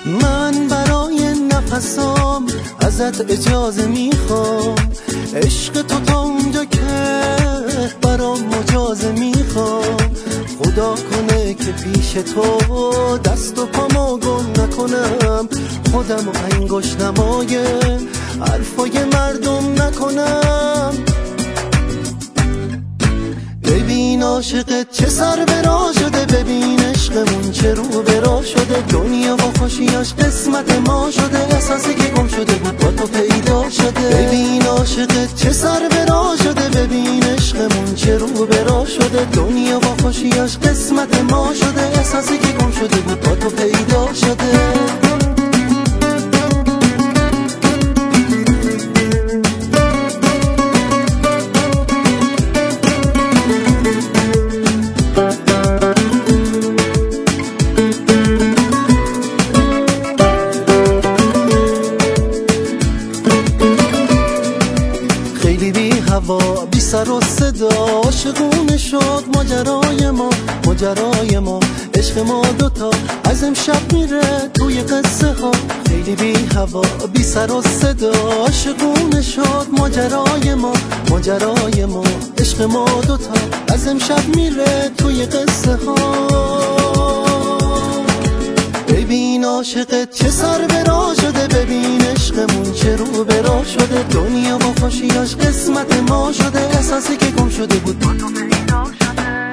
من برای نفسام ازت اجازه میخوام، عشق تو تا اونجا که برام مجازه میخوام. خدا کنه که پیش تو دست و پامو گم نکنم، خودم و انگشت نمای حرفای مردم نکنم. ببین عاشقت چه سر برا شده، ببین عشقمون چه رو برا شده. دنیا با خوشیاش قسمت ما شده، احساسی که گم شده بود با تو پیدا شده. ببین عاشقت چه سر برا شده، ببین عشقمون چه رو برا شده. دنیا با خوشیاش قسمت ما شده، احساسی که گم شده بود با تو پیدا شده. بی سر و صدا عاشقونه شد ماجرای ما، ماجرای ما. عشق ما دوتا از امشب میره توی قصه ها. خیلی بی هوا بی سر و صدا عاشقونه شد ماجرای ما، ماجرای ما. عشق ما دوتا از امشب میره توی قصه ها. ببین عاشقت چه سر برا شده، ببین عشقمون چه رو برا شده. دنیا با خوشیاش قسمت ما شده، احساسی که گم شده بود با تو پیدا شده.